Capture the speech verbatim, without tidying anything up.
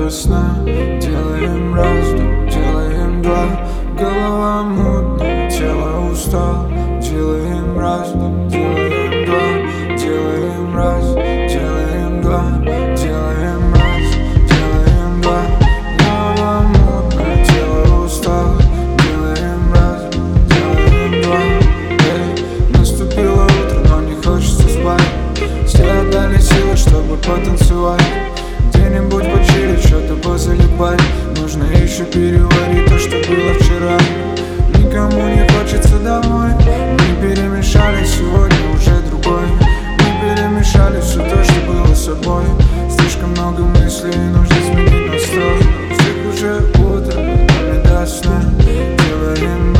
до сна. Делаем раз, делаем два. Голова мутная, тело устало. Делаем раз, делаем два. Делаем раз, делаем два. Делаем раз, делаем два. Голова мутная, тело устало. Делаем раз, делаем два. Эй, наступило утро, но не хочется спать. Все отдали силы, чтобы потанцевать. Где-нибудь почилить, что-то позалипать. Нужно еще переварить то, что было вчера. Никому не хочется домой. Мы перемешали, сегодня уже другой. Мы перемешали все то, что было собой. Слишком много мыслей, нужно сменить настрой. У всех уже утро, но не до сна. Делаем